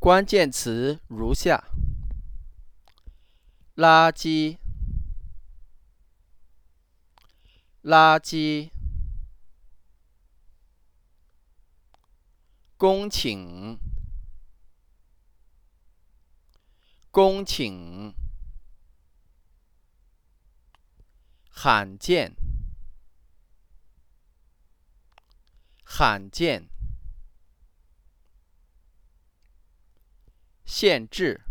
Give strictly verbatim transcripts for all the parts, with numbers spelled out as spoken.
关键词如下：垃圾、垃圾、恭请、恭请、罕见、罕见、限制、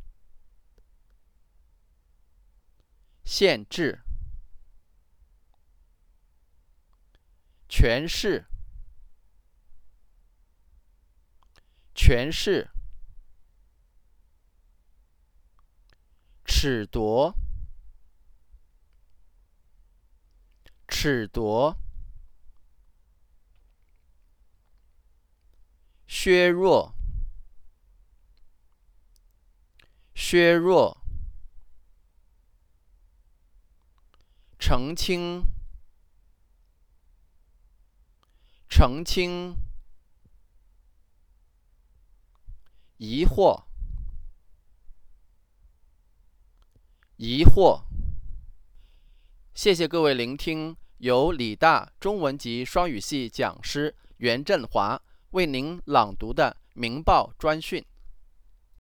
限制、诠释、诠释、褫夺、褫夺、削弱、削弱、澄清、澄清、疑惑、疑惑。谢谢各位聆听，由理大中文及双语系讲师袁振华为您朗读的明报专讯。